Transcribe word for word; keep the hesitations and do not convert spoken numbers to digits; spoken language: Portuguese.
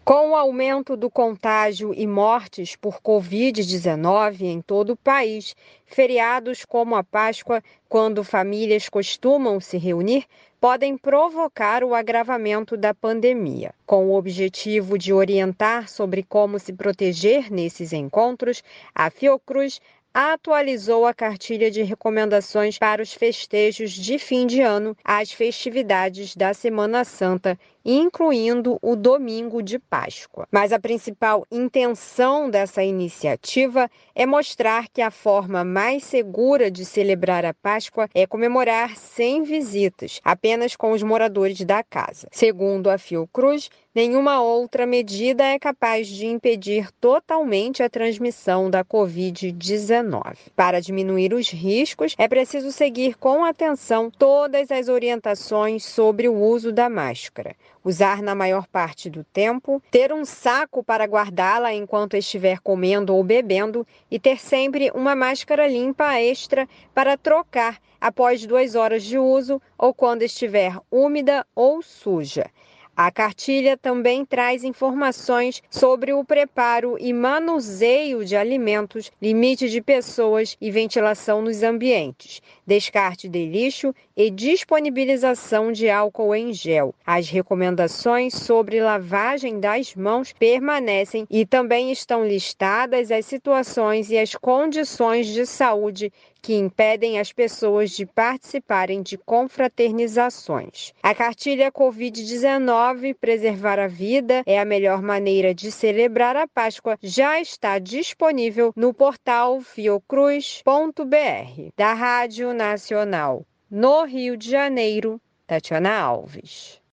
Com o aumento do contágio e mortes por covid dezenove em todo o país, feriados como a Páscoa, quando famílias costumam se reunir, podem provocar o agravamento da pandemia. Com o objetivo de orientar sobre como se proteger nesses encontros, a Fiocruz atualizou a cartilha de recomendações para os festejos de fim de ano às festividades da Semana Santa, incluindo o domingo de Páscoa. Mas a principal intenção dessa iniciativa é mostrar que a forma mais segura de celebrar a Páscoa é comemorar sem visitas, apenas com os moradores da casa. Segundo a Fiocruz, nenhuma outra medida é capaz de impedir totalmente a transmissão da covid dezenove. Para diminuir os riscos, é preciso seguir com atenção todas as orientações sobre o uso da máscara. Usar na maior parte do tempo, ter um saco para guardá-la enquanto estiver comendo ou bebendo e ter sempre uma máscara limpa extra para trocar após duas horas de uso ou quando estiver úmida ou suja. A cartilha também traz informações sobre o preparo e manuseio de alimentos, limite de pessoas e ventilação nos ambientes, descarte de lixo e disponibilização de álcool em gel. As recomendações sobre lavagem das mãos permanecem e também estão listadas as situações e as condições de saúde que impedem as pessoas de participarem de confraternizações. A cartilha covid dezenove, Preservar a Vida é a melhor maneira de celebrar a Páscoa, já está disponível no portal fiocruz ponto br. Da Rádio Nacional, no Rio de Janeiro, Tatiana Alves.